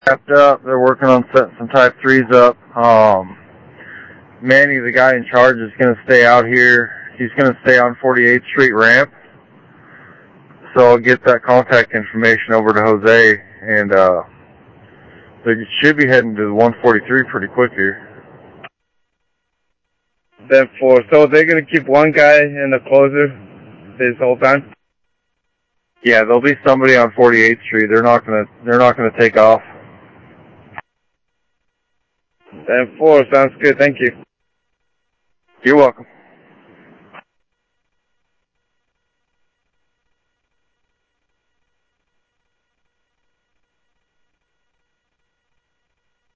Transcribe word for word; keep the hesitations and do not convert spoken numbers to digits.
wrapped up. They're working on setting some Type threes up. Um, Manny, the guy in charge, is going to stay out here. He's going to stay on forty-eighth Street ramp. So I'll get that contact information over to Jose, and uh, they should be heading to the one forty-three pretty quick here. Then four. So they're going to keep one guy in the closer this whole time? Yeah, there'll be somebody on forty-eighth Street. They're not going to. They're not going to take off. Then four. Sounds good. Thank you. You're welcome.